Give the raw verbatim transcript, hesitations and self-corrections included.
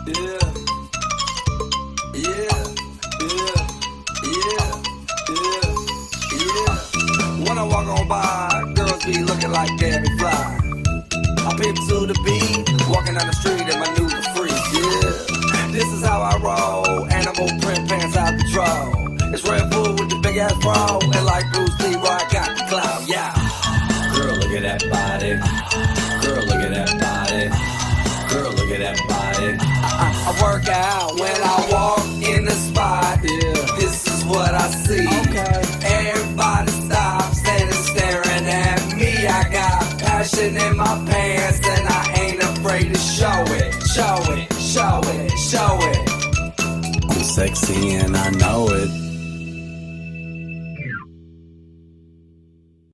Yeah, yeah, yeah, yeah, yeah, yeah. When I walk on by, girls be looking like Debbie Fly. I pimp to the beat, walking down the street in my new freak. Yeah, this is how I roll. Animal print pants out control. It's Red Bull with the big ass bra, and like Bruce Lee, where I got the clout. Yeah. Girl, look at that body. Girl, look at that body. Girl, look at that body. I, I, I work out when I walk in the spot. Yeah. This is what I see. Okay. Everybody stops and is staring at me. I got passion in my pants and I ain't afraid to show it. Show it, show it, show it. I'm sexy and I know it.